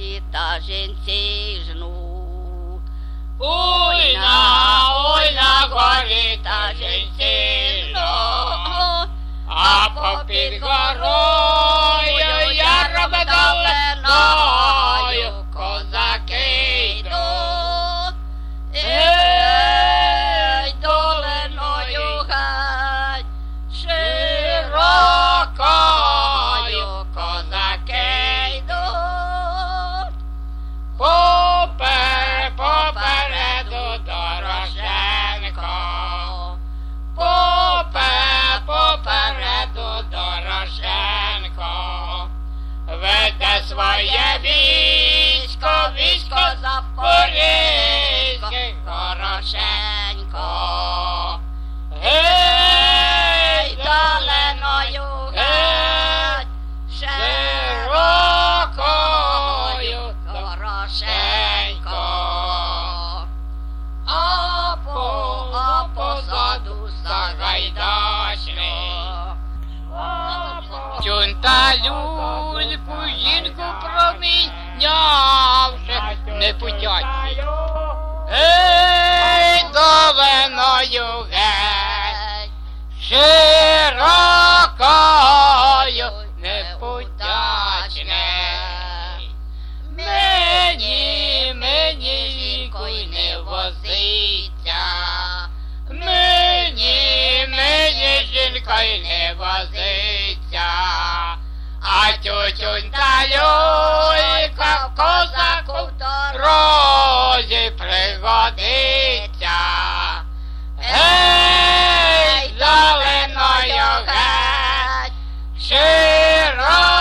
горі та жінці жнуть. Ой на горі та жінці жнуть, а попід горою яром долиною козаки йдуть. Ей, долиною геть, широкою козаки йдуть. Попереду Дорошенко, попереду Дорошенко, веде своє військо запорізьке, Дорошенко. Ей, долиною геть, широкою Дорошенко. А позаду Сагайдачний. Чунта люльку жінку промінявши, не путять. Ей, долиною геть, широкою непутячний. Мені жінку й не возиться, мені жінка й не возиться, а тютюнька люлька козаку в дорозі пригодиться. Ей, долиною геть, широко